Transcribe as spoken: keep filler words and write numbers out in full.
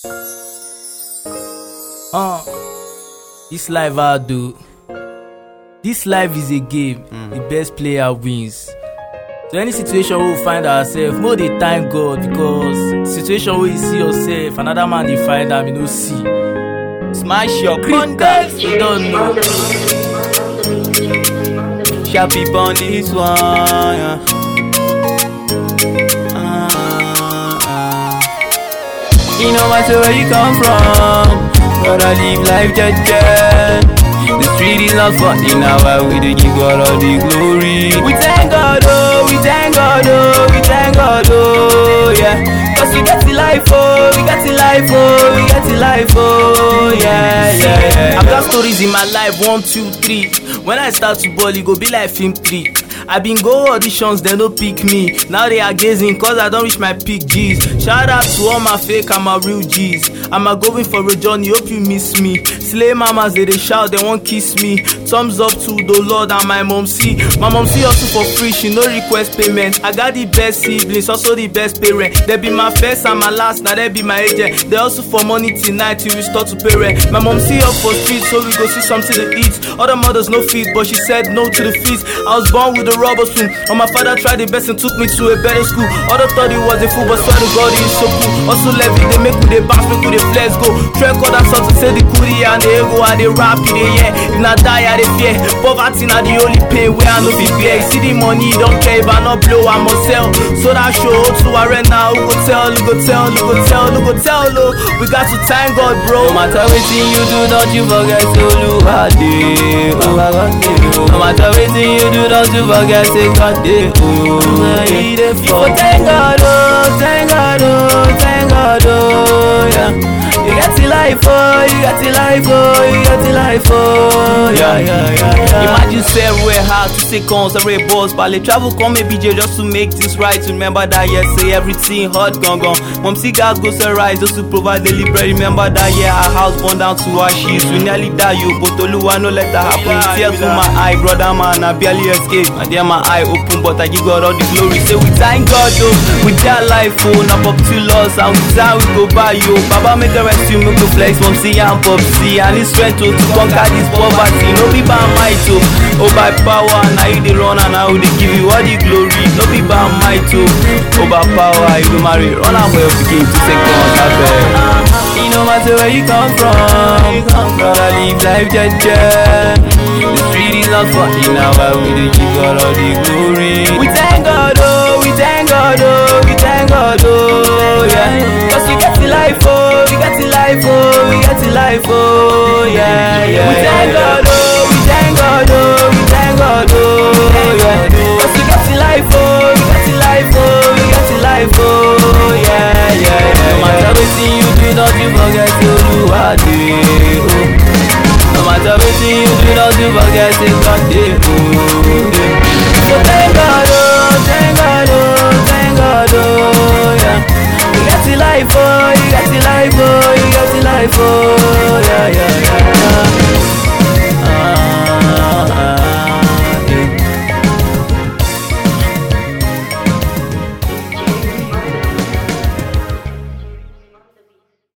Uh, this life I do. This life is a game. Mm. The best player wins. So any situation we we'll find ourselves, more they thank God, because situation where you see yourself, another man they find them, you know see. Smash your contact, you don't know. Sharp people on this one. Yeah. Uh, uh. You know matter where you come from, gotta live life jet. The street is not funny now, why we dey give God all the glory. We thank God, oh, we thank God, oh, we thank God, oh, yeah. Cause we got the life, oh, we got the life, oh, we got the life, oh, yeah, yeah, yeah. I've got stories in my life, one, two, three. When I start to ball, it go be like film three. I been go auditions, they no pick me. Now they are gazing, cause I don't reach my peak G's. Shout out to all my fake and my real G's. I'm a going for a journey, hope you miss me. Slay mamas, they they shout, they won't kiss me. Thumbs up to the Lord and my mom see. My mom see also for free, she no request payment. I got the best siblings, also the best parent. They be my first and my last, now they be my agent. They also for money tonight till we start to parent. My mom see up for street, so we go see something to eat. Other mothers no feed, but she said no to the feast. I was born with a rubber spoon, and my father tried the best and took me to a better school. Other thought it was a fool, but swear to God he is so cool. Also levy, they make with the bounce, make with the flex go. Track all that sort to say the coolie and the ego, and they rap it, yeah. If not die, I they fear. Poverty not the only pain where I no be bear. See the money, don't care if I not blow, I must sell. So that show to I right now, who go tell, who go tell, who go tell, who go tell, oh. We got to thank God, bro. No matter wetin you do, don't you forget to look at it. No matter wetin you do, don't you forget to God dey oh. You for thank God, oh, thank God, oh, thank God, oh, yeah. You got the life, oh, you got the life, oh, you got the life, oh, yeah, yeah, yeah, yeah. Imagine say everywhere hard to say cons, every boss, but they travel come a B J just to make this right. Remember that yeah, say everything hot gone gone. Mom see God goes to rise just to provide daily bread. Remember that yeah, our house burned down to ashes. We nearly die, you, but Oluwa no let that happen. Tears in my eye, brother man, I barely escape. And there my eye open, but I give God all the glory. Say we thank God, oh, with that life, oh, not up to loss, and with that we go by you. Baba make the rest you make go flex, mom see and pop see, and it's strength to conquer this poverty. No be by might, oh, oh by power. Now you the run and I will give you all the glory. No be by might, oh, oh by power. You do marry, run and well begin to take on that bed. You no matter where you come from, gotta live life jet jet. The street is not funny now, why we dey give God all the glory. We thank God, oh, we thank God, oh, we thank God, oh, yeah. Cause you got the life, oh, we got the life, oh, we got the life, oh, yeah, yeah. We thank God, oh, we thank God, oh, we thank God, oh, yeah. Cause you got the life, oh, we got the life, oh, we got the life, oh, yeah, yeah, yeah. No matter wetin you do, don't you forget to do what you do. No matter wetin you do, don't you forget to God dey oh. So thank God, oh, thank God, oh, thank God, oh, yeah. You got the life, oh, you got the life, oh, you got the life, oh, yeah, yeah, yeah.